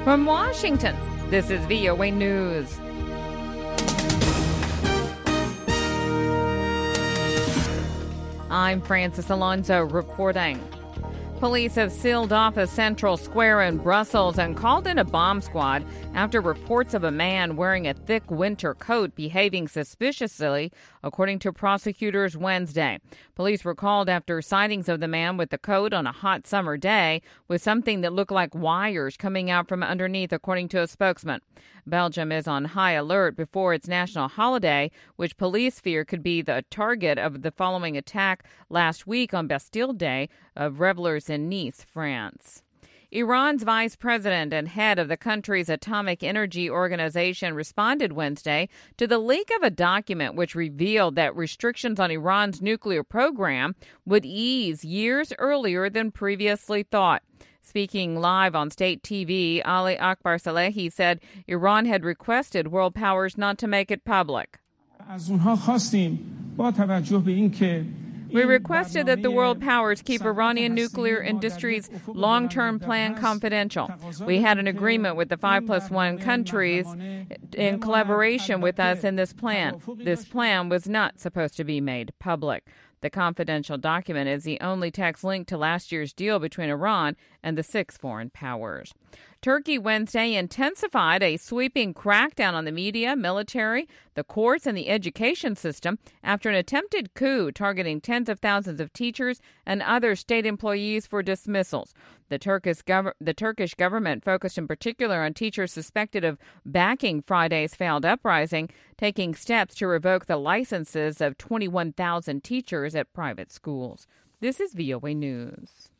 From Washington, this is VOA News. I'm Francis Alonso reporting. Police have sealed off a central square in Brussels and called in a bomb squad after reports of a man wearing a thick winter coat behaving suspiciously, according to prosecutors Wednesday. Police were called after sightings of the man with the coat on a hot summer day with something that looked like wires coming out from underneath, according to a spokesman. Belgium is on high alert before its national holiday, which police fear could be the target of the following attack last week on Bastille Day of revelers in Nice, France. Iran's vice president and head of the country's atomic energy organization responded Wednesday to the leak of a document which revealed that restrictions on Iran's nuclear program would ease years earlier than previously thought. Speaking live on state TV, Ali Akbar Salehi said Iran had requested world powers not to make it public. We requested that the world powers keep Iranian nuclear industry's long-term plan confidential. We had an agreement with the 5+1 countries in collaboration with us in this plan. This plan was not supposed to be made public. The confidential document is the only text linked to last year's deal between Iran and the 6 foreign powers. Turkey Wednesday intensified a sweeping crackdown on the media, military, the courts, and the education system after an attempted coup targeting tens of thousands of teachers and other state employees for dismissals. The Turkish government focused in particular on teachers suspected of backing Friday's failed uprising, taking steps to revoke the licenses of 21,000 teachers at private schools. This is VOA News.